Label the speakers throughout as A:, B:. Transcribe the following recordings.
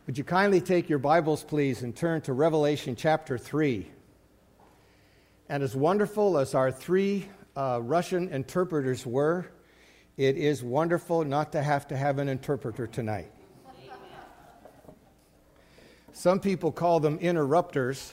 A: Would you kindly take your Bibles, please, and turn to Revelation chapter 3. And as wonderful as our three Russian interpreters were, it is wonderful not to have an interpreter tonight. Some people call them interrupters,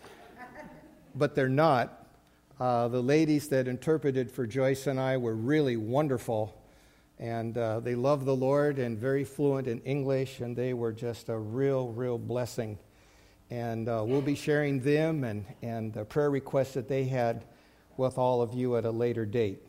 A: but they're not. The ladies that interpreted for Joyce and I were really wonderful. And they love the Lord and very fluent in English, and they were just a real blessing. And we'll be sharing them and the prayer requests that they had with all of you at a later date.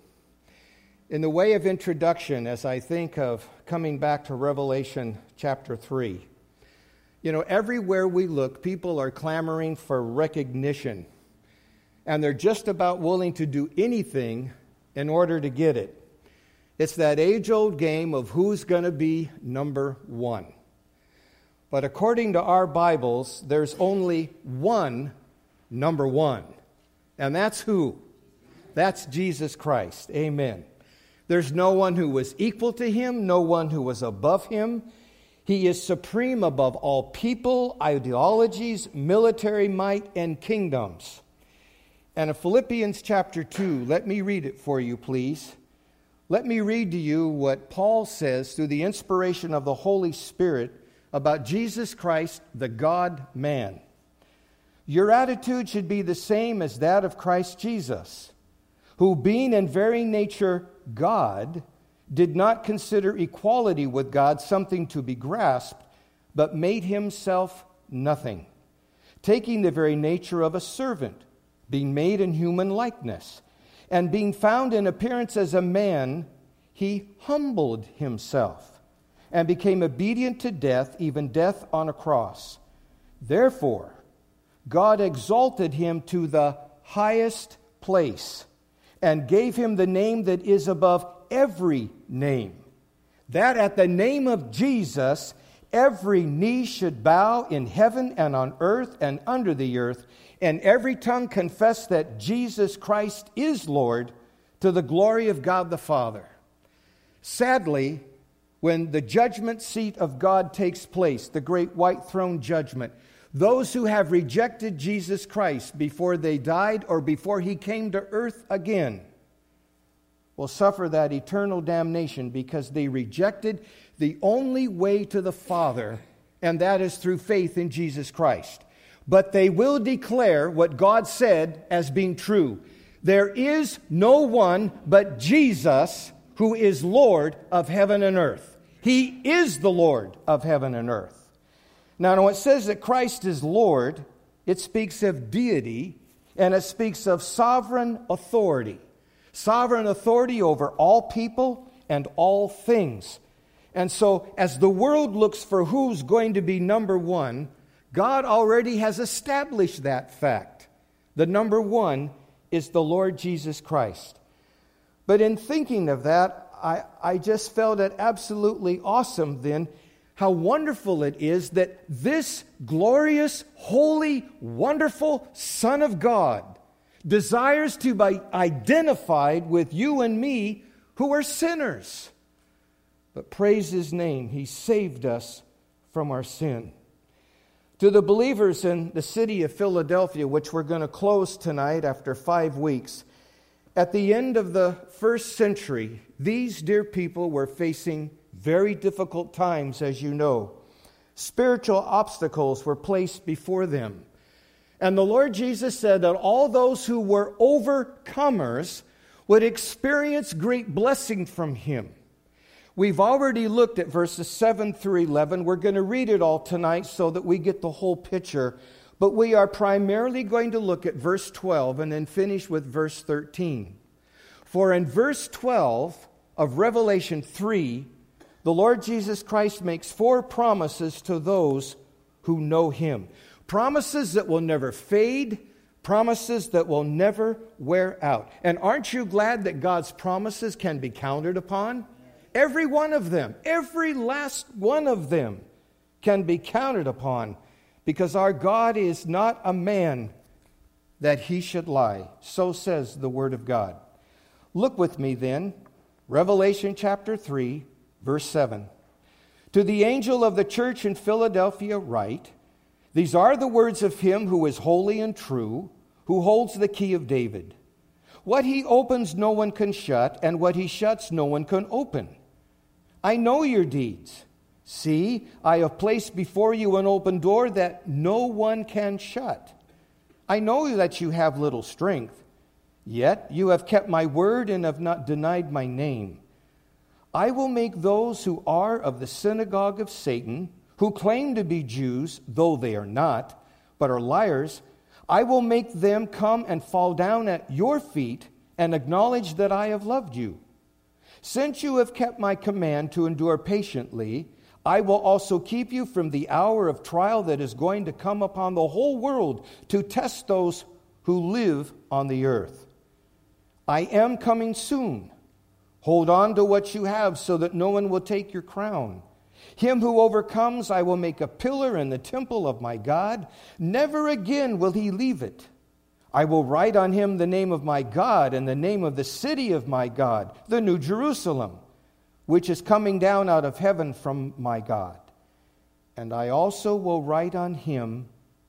A: In the way of introduction, as I think of coming back to Revelation chapter 3, everywhere we look, people are clamoring for recognition. And they're just about willing to do anything in order to get it. It's that age-old game of who's going to be number one. But according to our Bibles, there's only one number one. And that's who? That's Jesus Christ. Amen. There's no one who was equal to him, no one who was above him. He is supreme above all people, ideologies, military might, and kingdoms. And in Philippians chapter 2, let me read it for you, please. Let me read to you what Paul says through the inspiration of the Holy Spirit about Jesus Christ, the God-man. Your attitude should be the same as that of Christ Jesus, who being in very nature God, did not consider equality with God something to be grasped, but made himself nothing, taking the very nature of a servant, being made in human likeness. And being found in appearance as a man, he humbled himself and became obedient to death, even death on a cross. Therefore, God exalted him to the highest place and gave him the name that is above every name, that at the name of Jesus, every knee should bow in heaven and on earth and under the earth, and every tongue confess that Jesus Christ is Lord, to the glory of God the Father. Sadly, when the judgment seat of God takes place, the great white throne judgment, those who have rejected Jesus Christ before they died or before he came to earth again will suffer that eternal damnation because they rejected the only way to the Father, and that is through faith in Jesus Christ. But they will declare what God said as being true. There is no one but Jesus who is Lord of heaven and earth. He is the Lord of heaven and earth. Now, when it says that Christ is Lord, it speaks of deity and it speaks of sovereign authority. Sovereign authority over all people and all things. And so, as the world looks for who's going to be number one, God already has established that fact. The number one is the Lord Jesus Christ. But in thinking of that, I just felt it absolutely awesome then how wonderful it is that this glorious, holy, wonderful Son of God desires to be identified with you and me who are sinners. But praise his name, he saved us from our sin. To the believers in the city of Philadelphia, which we're going to close tonight after 5 weeks, at the end of the first century, these dear people were facing very difficult times, as you know. Spiritual obstacles were placed before them. And the Lord Jesus said that all those who were overcomers would experience great blessing from him. We've already looked at verses 7 through 11. We're going to read it all tonight so that we get the whole picture. But we are primarily going to look at verse 12 and then finish with verse 13. For in verse 12 of Revelation 3, the Lord Jesus Christ makes 4 promises to those who know him. Promises that will never fade, promises that will never wear out. And aren't you glad that God's promises can be counted upon? Every one of them, every last one of them can be counted upon because our God is not a man that he should lie. So says the Word of God. Look with me then, Revelation chapter 3, verse 7.
B: To the angel of the church in Philadelphia write, these are the words of him who is holy and true, who holds the key of David. What he opens no one can shut, and what he shuts no one can open. I know your deeds. See, I have placed before you an open door that no one can shut. I know that you have little strength, yet you have kept my word and have not denied my name. I will make those who are of the synagogue of Satan, who claim to be Jews, though they are not, but are liars, I will make them come and fall down at your feet and acknowledge that I have loved you. Since you have kept my command to endure patiently, I will also keep you from the hour of trial that is going to come upon the whole world to test those who live on the earth. I am coming soon. Hold on to what you have so that no one will take your crown. Him who overcomes, I will make a pillar in the temple of my God. Never again will he leave it. I will write on him the name of my God and the name of the city of my God, the New Jerusalem, which is coming down out of heaven from my God. And I also will write on him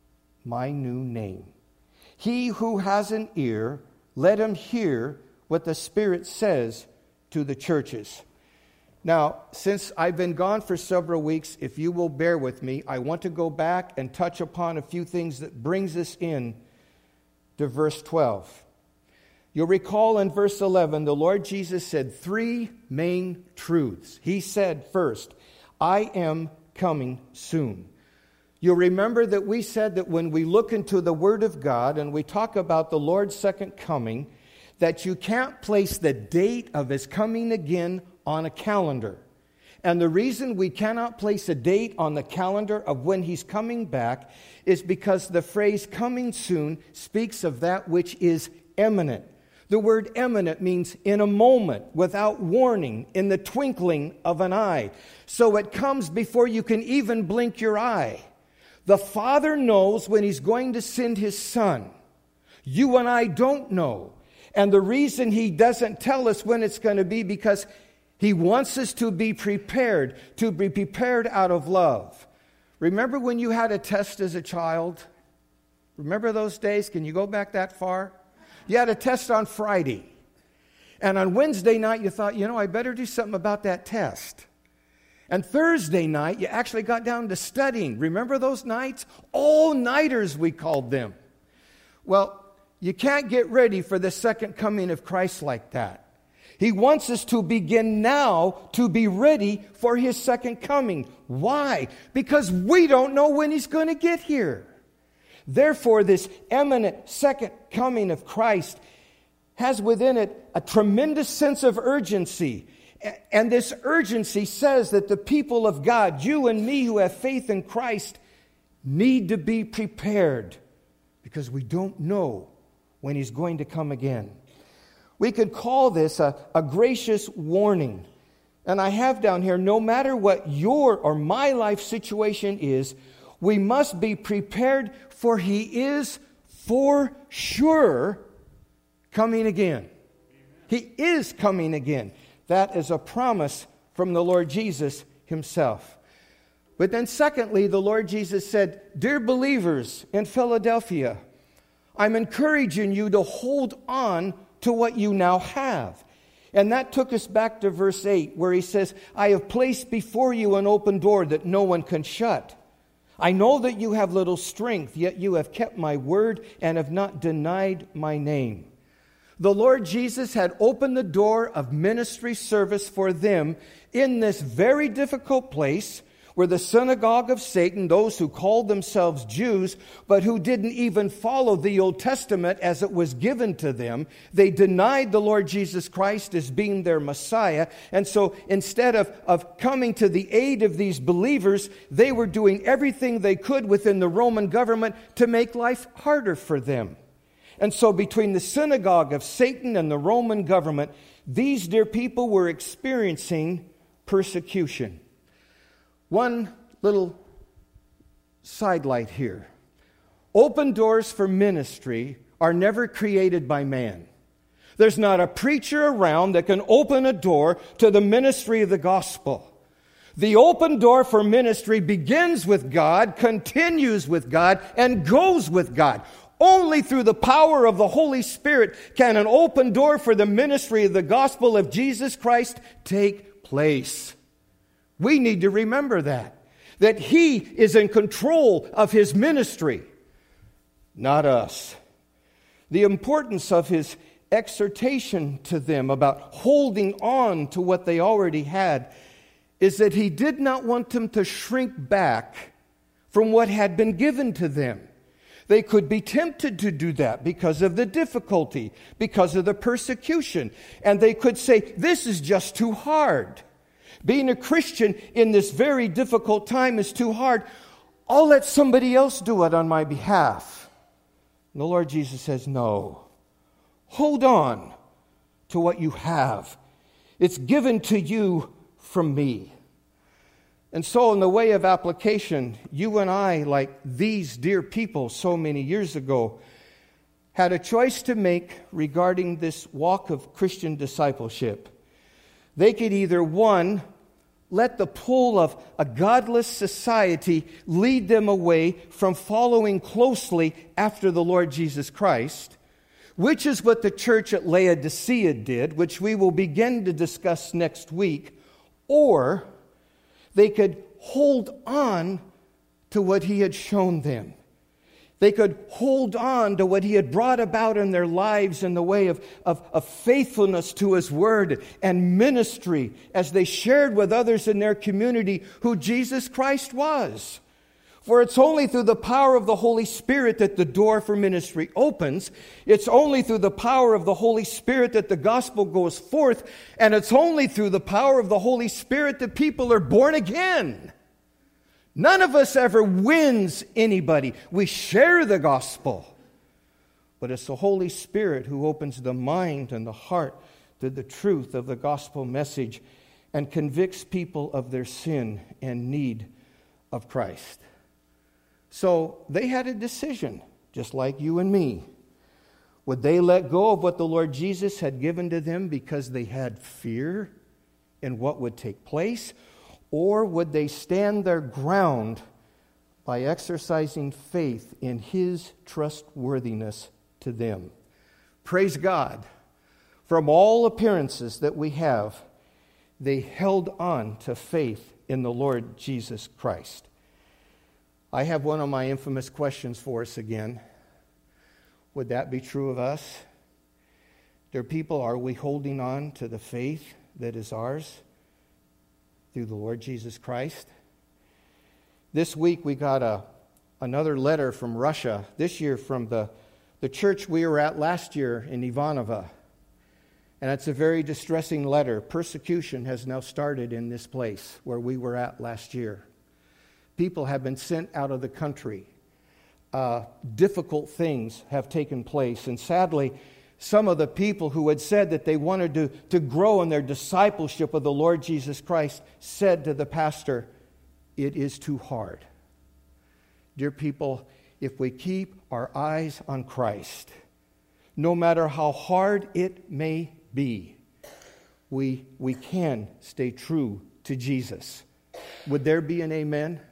B: my new name. He who has an ear, let him hear what the Spirit says to the churches. Now, since I've been gone for several weeks, if you will bear with me, I want to go back and touch upon a few things that brings us in to verse 12. You'll recall in verse 11, the Lord Jesus said three main truths. He said first, I am coming soon. You'll remember that we said that when we look into the Word of God and we talk about the Lord's second coming, that you can't place the date of His coming again on a calendar. And the reason we cannot place a date on the calendar of when He's coming back is because the phrase coming soon speaks of that which is imminent. The word imminent means in a moment, without warning, in the twinkling of an eye. So it comes before you can even blink your eye. The Father knows when He's going to send His Son. You and I don't know. And the reason He doesn't tell us when it's going to be because He wants us to be prepared out of love. Remember when you had a test as a child? Remember those days? Can you go back that far? You had a test on Friday. And on Wednesday night, you thought, I better do something about that test. And Thursday night, you actually got down to studying. Remember those nights? All-nighters, we called them. Well, you can't get ready for the second coming of Christ like that. He wants us to begin now to be ready for His second coming. Why? Because we don't know when He's going to get here. Therefore, this imminent second coming of Christ has within it a tremendous sense of urgency. And this urgency says that the people of God, you and me who have faith in Christ, need to be prepared because we don't know when He's going to come again. We could call this a gracious warning. And I have down here, no matter what your or my life situation is, we must be prepared, for He is for sure coming again. He is coming again. That is a promise from the Lord Jesus Himself. But then secondly, the Lord Jesus said, dear believers in Philadelphia, I'm encouraging you to hold on to what you now have. And that took us back to verse 8, where He says, I have placed before you an open door that no one can shut. I know that you have little strength, yet you have kept my word and have not denied my name. The Lord Jesus had opened the door of ministry service for them in this very difficult place where the synagogue of Satan, those who called themselves Jews, but who didn't even follow the Old Testament as it was given to them, they denied the Lord Jesus Christ as being their Messiah. And so instead of coming to the aid of these believers, they were doing everything they could within the Roman government to make life harder for them. And so between the synagogue of Satan and the Roman government, these dear people were experiencing persecution. One little sidelight here. Open doors for ministry are never created by man. There's not a preacher around that can open a door to the ministry of the gospel. The open door for ministry begins with God, continues with God, and goes with God. Only through the power of the Holy Spirit can an open door for the ministry of the gospel of Jesus Christ take place. We need to remember that He is in control of His ministry, not us. The importance of His exhortation to them about holding on to what they already had is that He did not want them to shrink back from what had been given to them. They could be tempted to do that because of the difficulty, because of the persecution. And they could say, this is just too hard. Being a Christian in this very difficult time is too hard. I'll let somebody else do it on my behalf. And the Lord Jesus says, no. Hold on to what you have. It's given to you from me. And so in the way of application, you and I, like these dear people so many years ago, had a choice to make regarding this walk of Christian discipleship. They could either, one, let the pull of a godless society lead them away from following closely after the Lord Jesus Christ, which is what the church at Laodicea did, which we will begin to discuss next week, or they could hold on to what He had shown them. They could hold on to what He had brought about in their lives in the way of faithfulness to His Word and ministry as they shared with others in their community who Jesus Christ was. For it's only through the power of the Holy Spirit that the door for ministry opens. It's only through the power of the Holy Spirit that the gospel goes forth. And it's only through the power of the Holy Spirit that people are born again. None of us ever wins anybody. We share the gospel. But it's the Holy Spirit who opens the mind and the heart to the truth of the gospel message and convicts people of their sin and need of Christ. So they had a decision, just like you and me. Would they let go of what the Lord Jesus had given to them because they had fear in what would take place? Or would they stand their ground by exercising faith in His trustworthiness to them? Praise God. From all appearances that we have, they held on to faith in the Lord Jesus Christ. I have one of my infamous questions for us again. Would that be true of us? Dear people, are we holding on to the faith that is ours through the Lord Jesus Christ? This week we got another letter from Russia, this year from the church we were at last year in Ivanovo. And it's a very distressing letter. Persecution has now started in this place where we were at last year. People have been sent out of the country. Difficult things have taken place. And sadly, some of the people who had said that they wanted to grow in their discipleship of the Lord Jesus Christ said to the pastor, it is too hard. Dear people, if we keep our eyes on Christ, no matter how hard it may be, we can stay true to Jesus. Would there be an amen?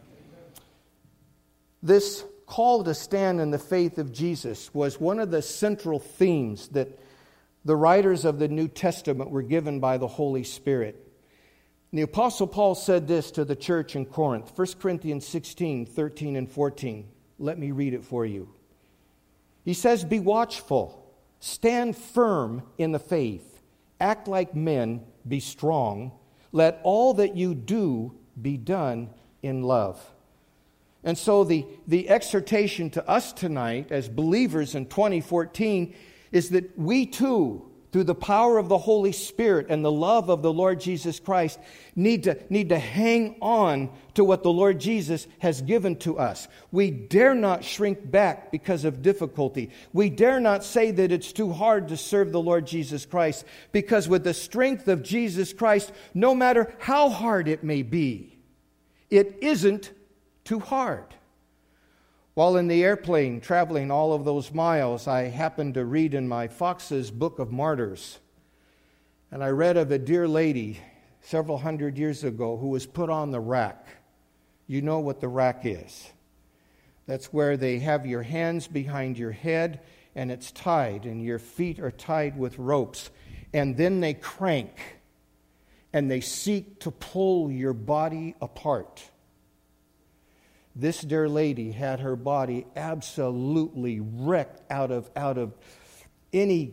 B: This call to stand in the faith of Jesus was one of the central themes that the writers of the New Testament were given by the Holy Spirit. And the Apostle Paul said this to the church in Corinth, 1 Corinthians 16, 13 and 14. Let me read it for you. He says, be watchful, stand firm in the faith, act like men, be strong. Let all that you do be done in love. And so the exhortation to us tonight as believers in 2014 is that we too, through the power of the Holy Spirit and the love of the Lord Jesus Christ, need to hang on to what the Lord Jesus has given to us. We dare not shrink back because of difficulty. We dare not say that it's too hard to serve the Lord Jesus Christ, because with the strength of Jesus Christ, no matter how hard it may be, it isn't too hard. While in the airplane traveling all of those miles, I happened to read in my Fox's Book of Martyrs. And I read of a dear lady several hundred years ago who was put on the rack. You know what the rack is. That's where they have your hands behind your head and it's tied, and your feet are tied with ropes. And then they crank and they seek to pull your body apart. This dear lady had her body absolutely wrecked out of any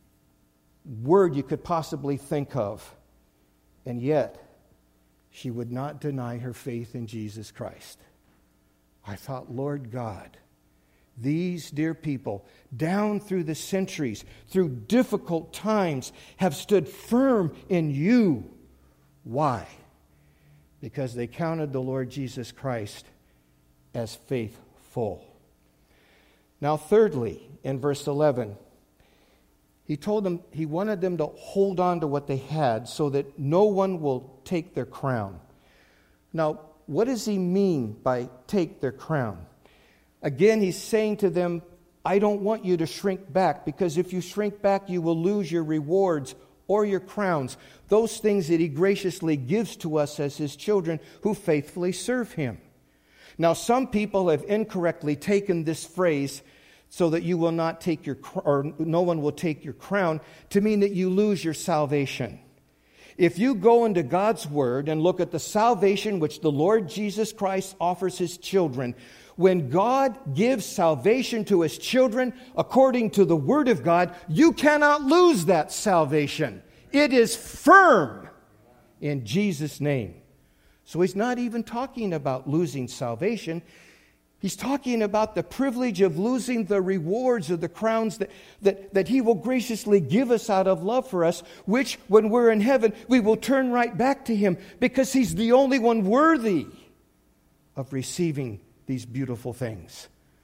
B: word you could possibly think of. And yet, she would not deny her faith in Jesus Christ. I thought, Lord God, these dear people, down through the centuries, through difficult times, have stood firm in you. Why? Because they counted the Lord Jesus Christ as faithful. Now, thirdly, in verse 11, he told them he wanted them to hold on to what they had so that no one will take their crown. Now, what does he mean by take their crown? Again, he's saying to them, I don't want you to shrink back, because if you shrink back, you will lose your rewards or your crowns, those things that he graciously gives to us as his children who faithfully serve him. Now, some people have incorrectly taken this phrase, so that you will not take or no one will take your crown, to mean that you lose your salvation. If you go into God's Word and look at the salvation which the Lord Jesus Christ offers his children, when God gives salvation to his children according to the Word of God, you cannot lose that salvation. It is firm in Jesus' name. So he's not even talking about losing salvation. He's talking about the privilege of losing the rewards or the crowns that he will graciously give us out of love for us, which when we're in heaven, we will turn right back to him because he's the only one worthy of receiving these beautiful things.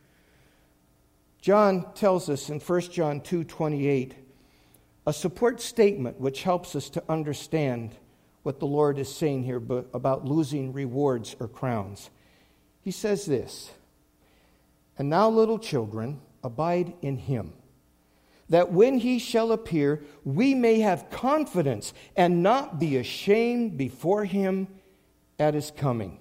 B: John tells us in 1 John 2:28 a support statement which helps us to understand what the Lord is saying here about losing rewards or crowns. He says this, "And now, little children, abide in him, that when he shall appear, we may have confidence and not be ashamed before him at his coming."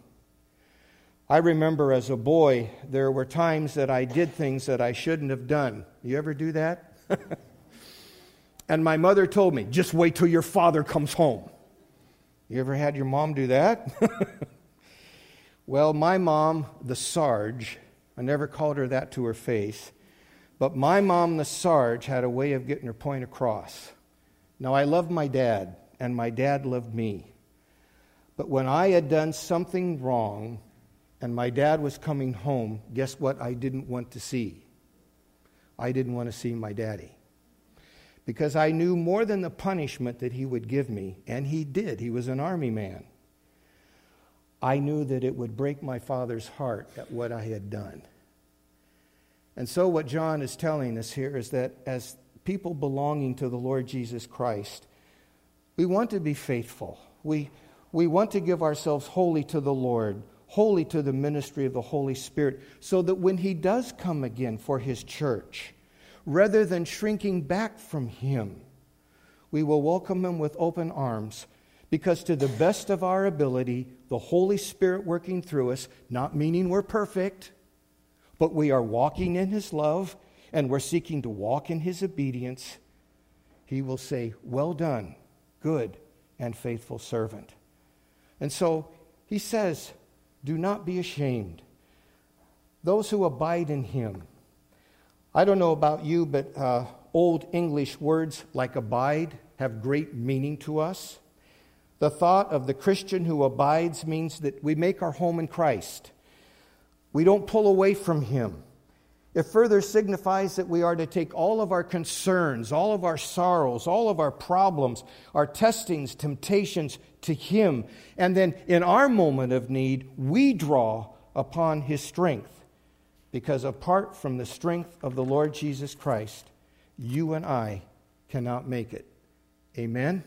B: I remember as a boy, there were times that I did things that I shouldn't have done. You ever do that? And my mother told me, just wait till your father comes home. You ever had your mom do that? Well, my mom, the Sarge, I never called her that to her face, but my mom, the Sarge, had a way of getting her point across. Now, I loved my dad, and my dad loved me. But when I had done something wrong, and my dad was coming home, guess what I didn't want to see? I didn't want to see my daddy. Because I knew more than the punishment that he would give me, and he did. He was an army man. I knew that it would break my father's heart at what I had done. And so what John is telling us here is that as people belonging to the Lord Jesus Christ, we want to be faithful. We want to give ourselves wholly to the Lord, wholly to the ministry of the Holy Spirit, so that when he does come again for his church, rather than shrinking back from him, we will welcome him with open arms, because to the best of our ability, the Holy Spirit working through us, not meaning we're perfect, but we are walking in his love and we're seeking to walk in his obedience, he will say, "Well done, good and faithful servant." And so he says, do not be ashamed. Those who abide in him. I don't know about you, but old English words like abide have great meaning to us. The thought of the Christian who abides means that we make our home in Christ. We don't pull away from him. It further signifies that we are to take all of our concerns, all of our sorrows, all of our problems, our testings, temptations to him. And then in our moment of need, we draw upon his strength. Because apart from the strength of the Lord Jesus Christ, you and I cannot make it. Amen?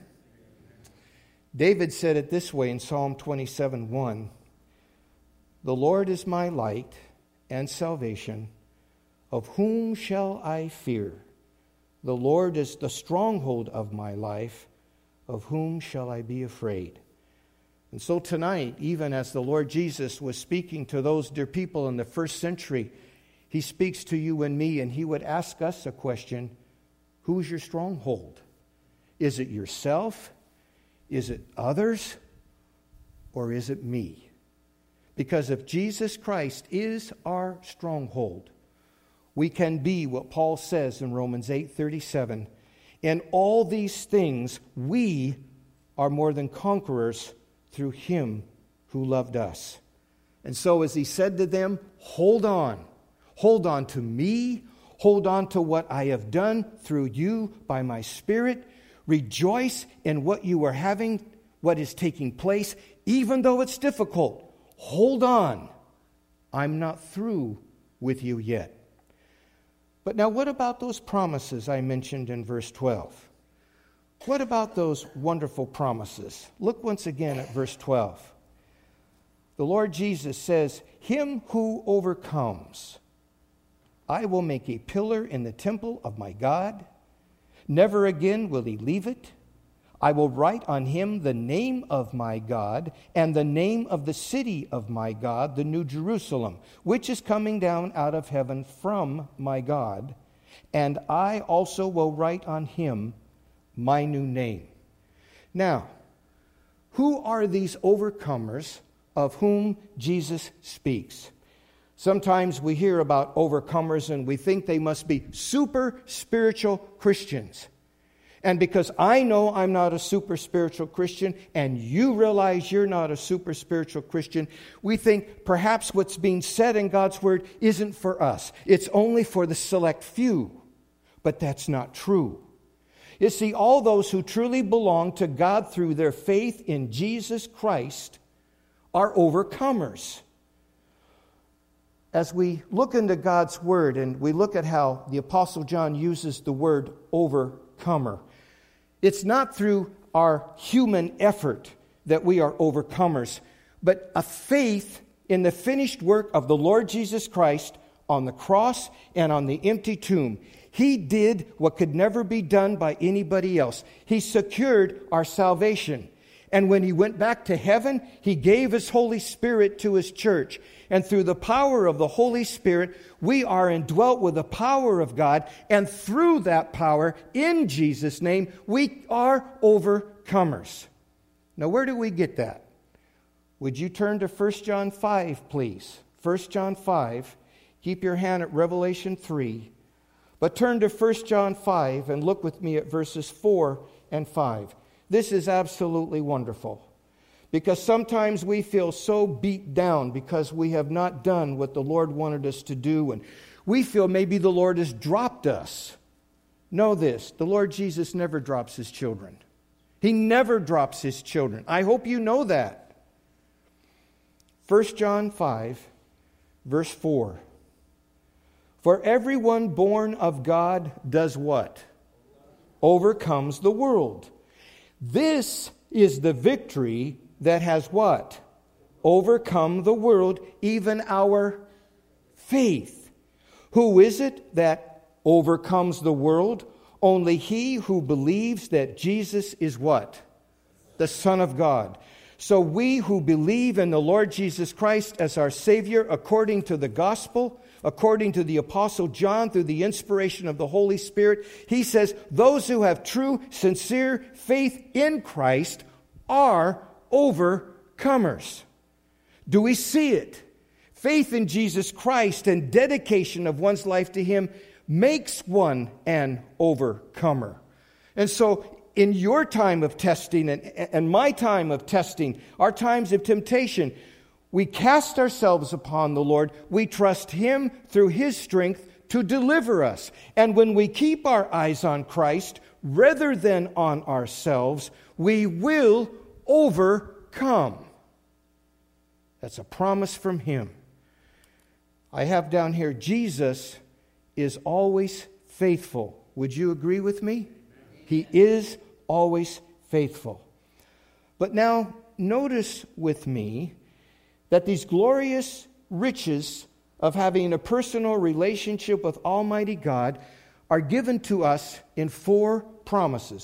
B: David said it this way in Psalm 27:1. "The Lord is my light and salvation. Of whom shall I fear? The Lord is the stronghold of my life. of whom shall I be afraid? And so tonight, even as the Lord Jesus was speaking to those dear people in the first century, he speaks to you and me, and he would ask us a question: who's your stronghold? Is it yourself? Is it others? Or is it me? Because if Jesus Christ is our stronghold, we can be what Paul says in Romans 8:37. In all these things, we are more than conquerors through him who loved us. And so as he said to them, hold on. Hold on to me. Hold on to what I have done through you by my Spirit. Rejoice in what you are having, what is taking place, even though it's difficult. Hold on. I'm not through with you yet. But now what about those promises I mentioned in verse 12? What about those wonderful promises? Look once again at verse 12. The Lord Jesus says, him who overcomes, I will make a pillar in the temple of my God. Never again will he leave it. I will write on him the name of my God and the name of the city of my God, the New Jerusalem, which is coming down out of heaven from my God. And I also will write on him my new name. Now, who are these overcomers of whom Jesus speaks? Sometimes we hear about overcomers and we think they must be super spiritual Christians. And because I know I'm not a super spiritual Christian and you realize you're not a super spiritual Christian, we think perhaps what's being said in God's Word isn't for us. It's only for the select few. But that's not true. You see, all those who truly belong to God through their faith in Jesus Christ are overcomers. As we look into God's Word and we look at how the Apostle John uses the word overcomer, it's not through our human effort that we are overcomers, but a faith in the finished work of the Lord Jesus Christ on the cross and on the empty tomb. He did what could never be done by anybody else. He secured our salvation. And when he went back to heaven, he gave his Holy Spirit to his church. And through the power of the Holy Spirit, we are indwelt with the power of God. And through that power, in Jesus' name, we are overcomers. Now, where do we get that? Would you turn to 1 John 5, please? 1 John 5. Keep your hand at Revelation 3. But turn to 1 John 5 and look with me at verses 4 and 5. This is absolutely wonderful. Because sometimes we feel so beat down because we have not done what the Lord wanted us to do. And we feel maybe the Lord has dropped us. Know this, the Lord Jesus never drops his children. He never drops his children. I hope you know that. 1 John 5, verse 4. For everyone born of God does what? Overcomes the world. This is the victory that has what? Overcome the world, even our faith. Who is it that overcomes the world? Only he who believes that Jesus is what? The Son of God. So we who believe in the Lord Jesus Christ as our Savior according to the gospel, according to the Apostle John, through the inspiration of the Holy Spirit, he says, those who have true, sincere faith in Christ are overcomers. Do we see it? Faith in Jesus Christ and dedication of one's life to him makes one an overcomer. And so, in your time of testing and my time of testing, our times of temptation, we cast ourselves upon the Lord. We trust him through his strength to deliver us. And when we keep our eyes on Christ rather than on ourselves, we will overcome. That's a promise from him. I have down here, Jesus is always faithful. Would you agree with me? He is always faithful. But now, notice with me that these glorious riches of having a personal relationship with Almighty God are given to us in 4 promises.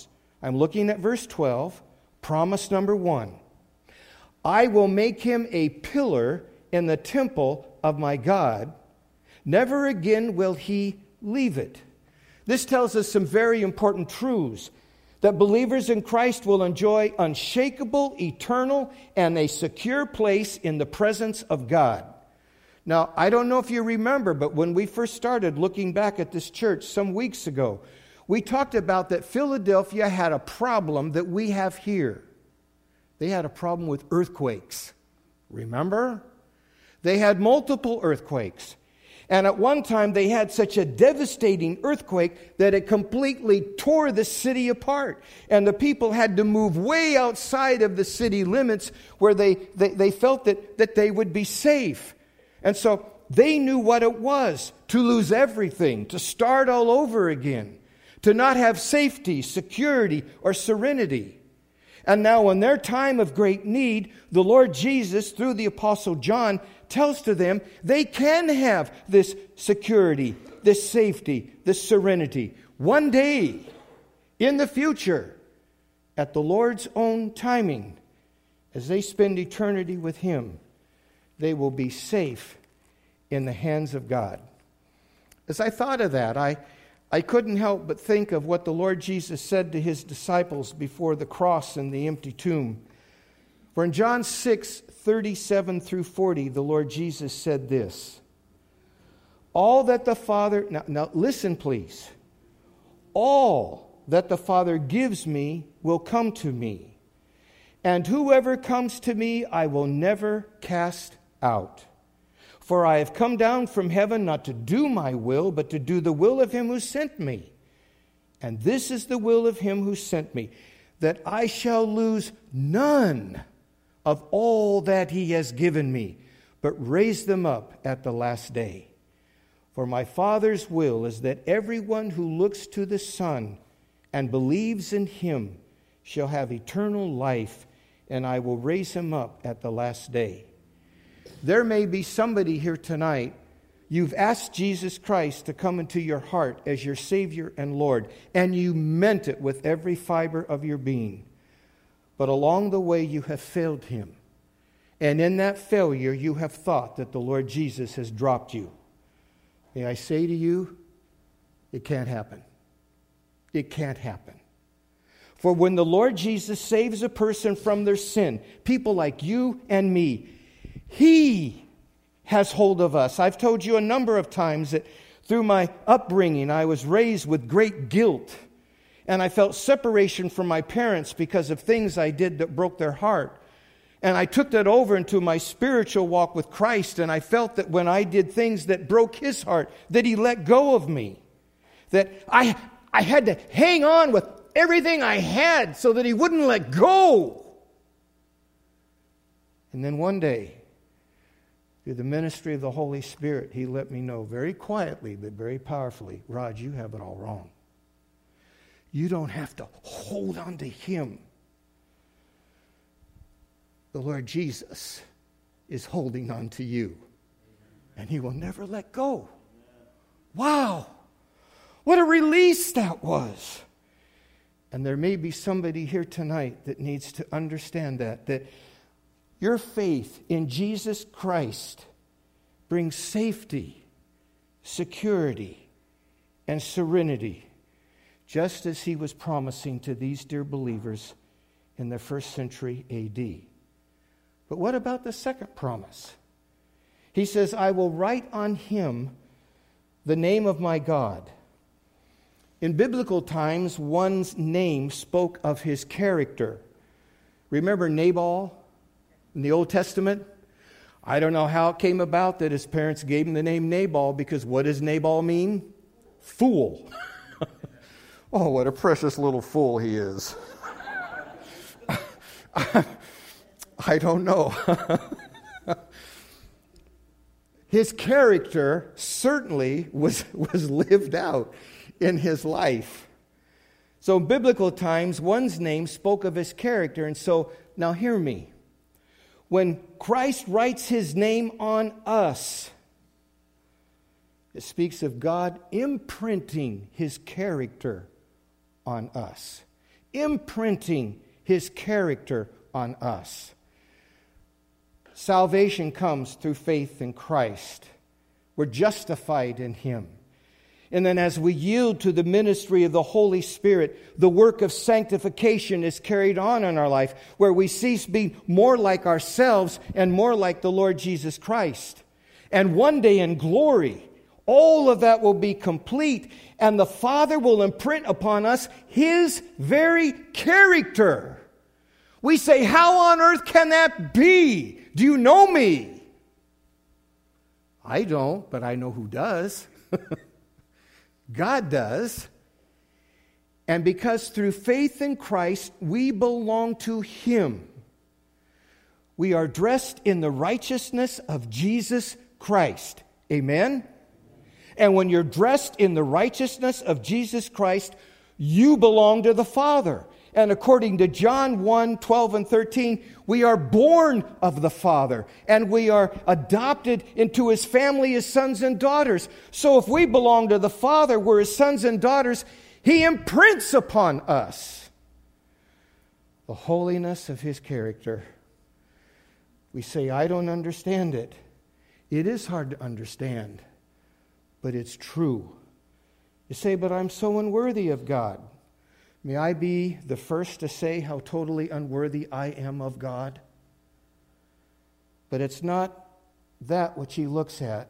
B: I'm looking at verse 12, promise number 1. I will make him a pillar in the temple of my God. Never again will he leave it. This tells us some very important truths. That believers in Christ will enjoy unshakable, eternal, and a secure place in the presence of God. Now, I don't know if you remember, but when we first started looking back at this church some weeks ago, we talked about that Philadelphia had a problem that we have here. They had a problem with earthquakes. Remember? They had multiple earthquakes. And at one time, they had such a devastating earthquake that it completely tore the city apart. And the people had to move way outside of the city limits where they felt that they would be safe. And so they knew what it was to lose everything, to start all over again, to not have safety, security, or serenity. And now in their time of great need, the Lord Jesus, through the Apostle John, tells to them they can have this security, this safety, this serenity. One day, in the future, at the Lord's own timing, as they spend eternity with Him, they will be safe in the hands of God. As I thought of that, I couldn't help but think of what the Lord Jesus said to His disciples before the cross and the empty tomb. For in John 6:37 through 40, the Lord Jesus said this, all that the Father, now listen please, all that the Father gives me will come to me, and whoever comes to me I will never cast out. For I have come down from heaven not to do my will, but to do the will of Him who sent me. And this is the will of Him who sent me, that I shall lose none of all that He has given me, but raise them up at the last day. For my Father's will is that everyone who looks to the Son and believes in Him shall have eternal life, and I will raise him up at the last day. There may be somebody here tonight, you've asked Jesus Christ to come into your heart as your Savior and Lord, and you meant it with every fiber of your being. But along the way you have failed Him. And in that failure you have thought that the Lord Jesus has dropped you. May I say to you, it can't happen. It can't happen. For when the Lord Jesus saves a person from their sin, people like you and me, He has hold of us. I've told you a number of times that through my upbringing, I was raised with great guilt. And I felt separation from my parents because of things I did that broke their heart. And I took that over into my spiritual walk with Christ. And I felt that when I did things that broke His heart, that He let go of me. That I had to hang on with everything I had so that He wouldn't let go. And then one day, through the ministry of the Holy Spirit, He let me know very quietly but very powerfully, Rod, you have it all wrong. You don't have to hold on to Him. The Lord Jesus is holding on to you. And He will never let go. Wow! What a release that was. And there may be somebody here tonight that needs to understand that your faith in Jesus Christ brings safety, security, and serenity, just as He was promising to these dear believers in the first century A.D. But what about the second promise? He says, I will write on him the name of my God. In biblical times, one's name spoke of his character. Remember Nabal in the Old Testament? I don't know how it came about that his parents gave him the name Nabal, because what does Nabal mean? Fool. Oh, what a precious little fool he is. I don't know. His character certainly was lived out in his life. So in biblical times, one's name spoke of his character. And so, now hear me. When Christ writes His name on us, it speaks of God imprinting His character on us. imprinting His character on us. Salvation comes through faith in Christ. We're justified in Him. And then as we yield to the ministry of the Holy Spirit, the work of sanctification is carried on in our life, where we cease being more like ourselves and more like the Lord Jesus Christ. And one day in glory, all of that will be complete, and the Father will imprint upon us His very character. We say, how on earth can that be? Do you know me? I don't, but I know who does. God does. And because through faith in Christ we belong to Him, we are dressed in the righteousness of Jesus Christ. Amen? And when you're dressed in the righteousness of Jesus Christ, you belong to the Father. And according to John 1, 12 and 13, we are born of the Father, and we are adopted into His family as sons and daughters. So if we belong to the Father, we're His sons and daughters, He imprints upon us the holiness of His character. We say, I don't understand it. It is hard to understand, but it's true. You say, but I'm so unworthy of God. May I be the first to say how totally unworthy I am of God? But it's not that which He looks at.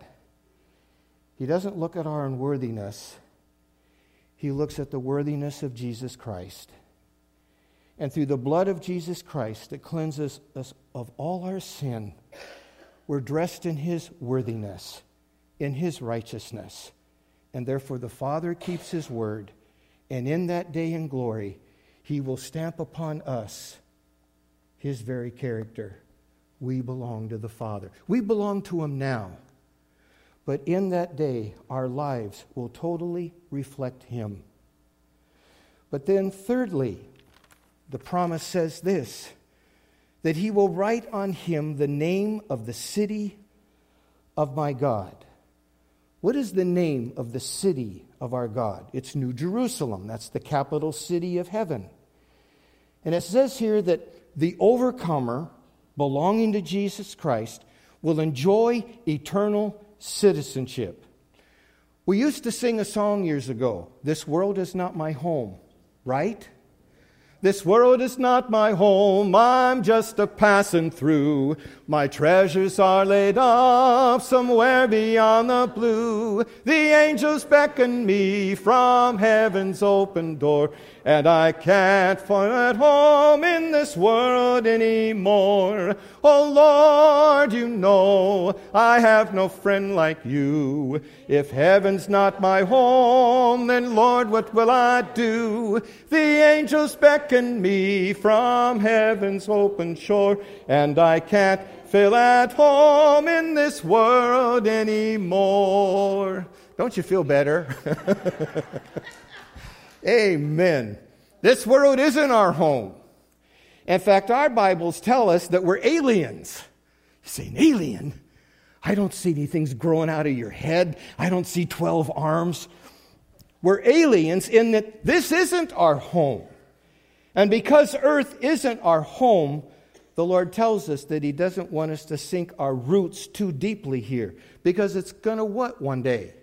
B: He doesn't look at our unworthiness. He looks at the worthiness of Jesus Christ. And through the blood of Jesus Christ that cleanses us of all our sin, we're dressed in His worthiness, in His righteousness. And therefore the Father keeps His word. And in that day in glory, He will stamp upon us His very character. We belong to the Father. We belong to Him now. But in that day, our lives will totally reflect Him. But then thirdly, the promise says this, that He will write on Him the name of the city of my God. What is the name of the city of our God? It's New Jerusalem. That's the capital city of heaven. And it says here that the overcomer, belonging to Jesus Christ, will enjoy eternal citizenship. We used to sing a song years ago, "This world is not my home," right? This world is not my home, I'm just a passing through. My treasures are laid up somewhere beyond the blue. The angels beckon me from heaven's open door, and I can't find at home in this world anymore. Oh Lord, you know I have no friend like you. If heaven's not my home, then Lord, what will I do? The angels beckon me from heaven's open shore, and I can't feel at home in this world anymore. Don't you feel better? Amen. This world isn't our home. In fact, our Bibles tell us that we're aliens. You say, an alien? I don't see anything growing out of your head. I don't see 12 arms. We're aliens in that this isn't our home. And because earth isn't our home, the Lord tells us that He doesn't want us to sink our roots too deeply here. Because it's going to what one day?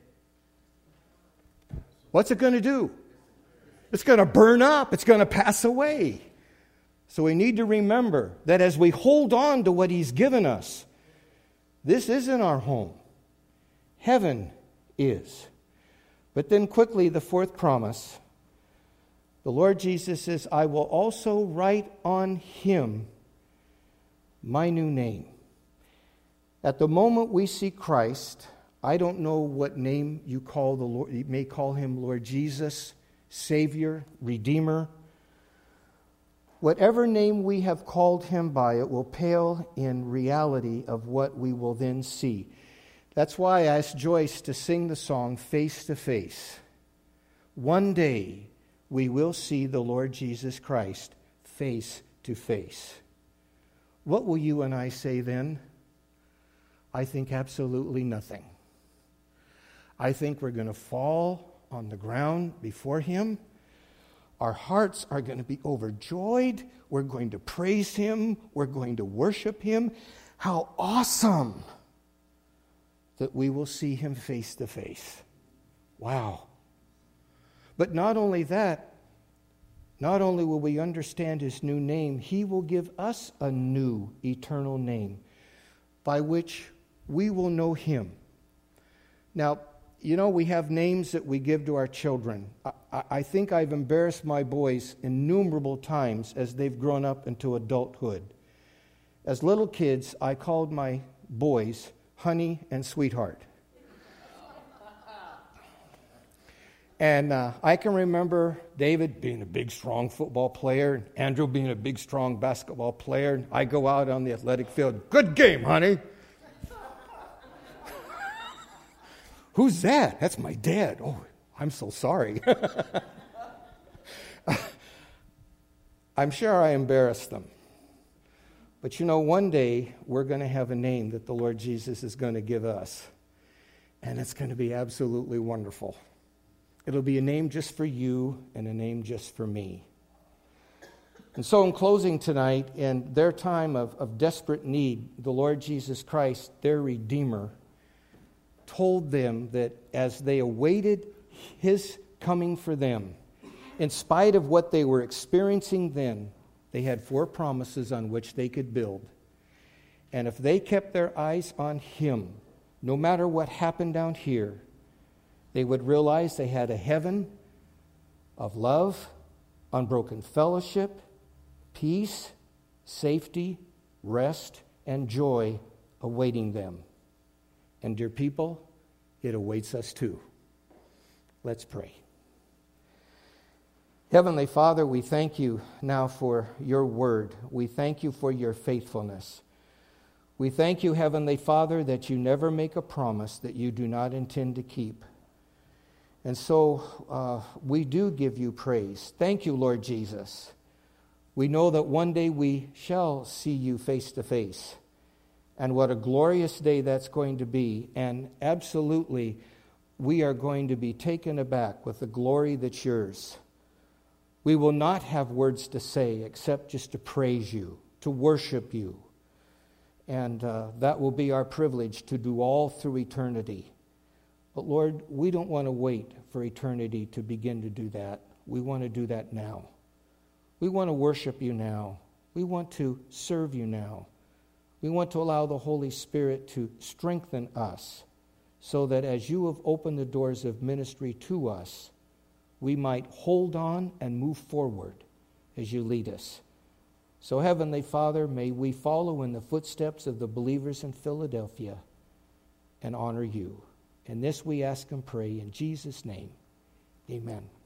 B: What's it going to do? It's going to burn up. It's going to pass away. So we need to remember that as we hold on to what He's given us, this isn't our home. Heaven is. But then quickly, the fourth promise. The Lord Jesus says, I will also write on Him my new name. At the moment we see Christ, I don't know what name you call the Lord. You may call Him Lord Jesus, Savior, Redeemer. Whatever name we have called Him by, it will pale in reality of what we will then see. That's why I asked Joyce to sing the song Face to Face. One day we will see the Lord Jesus Christ face to face. What will you and I say then? I think absolutely nothing. I think we're going to fall on the ground before Him. Our hearts are going to be overjoyed. We're going to praise Him. We're going to worship Him. How awesome that we will see Him face to face. Wow. But not only that, not only will we understand His new name, He will give us a new eternal name by which we will know Him. Now, you know, we have names that we give to our children. I think I've embarrassed my boys innumerable times as they've grown up into adulthood. As little kids, I called my boys Honey and Sweetheart. And I can remember David being a big, strong football player, and Andrew being a big, strong basketball player. And I go out on the athletic field, "Good game, honey." "Who's that?" "That's my dad." "Oh, I'm so sorry." I'm sure I embarrassed them. But you know, one day we're going to have a name that the Lord Jesus is going to give us. And it's going to be absolutely wonderful. It'll be a name just for you and a name just for me. And so in closing tonight, in their time of desperate need, the Lord Jesus Christ, their Redeemer, told them that as they awaited His coming for them, in spite of what they were experiencing then, they had 4 promises on which they could build. And if they kept their eyes on Him, no matter what happened down here, they would realize they had a heaven of love, unbroken fellowship, peace, safety, rest, and joy awaiting them. And dear people, it awaits us too. Let's pray. Heavenly Father, we thank you now for your word. We thank you for your faithfulness. We thank you, Heavenly Father, that you never make a promise that you do not intend to keep. And so we do give you praise. Thank you, Lord Jesus. We know that one day we shall see you face to face. And what a glorious day that's going to be. And absolutely, we are going to be taken aback with the glory that's yours. We will not have words to say except just to praise you, to worship you. And that will be our privilege to do all through eternity. But Lord, we don't want to wait for eternity to begin to do that. We want to do that now. We want to worship you now. We want to serve you now. We want to allow the Holy Spirit to strengthen us so that as you have opened the doors of ministry to us, we might hold on and move forward as you lead us. So, Heavenly Father, may we follow in the footsteps of the believers in Philadelphia and honor you. And this we ask and pray in Jesus' name. Amen.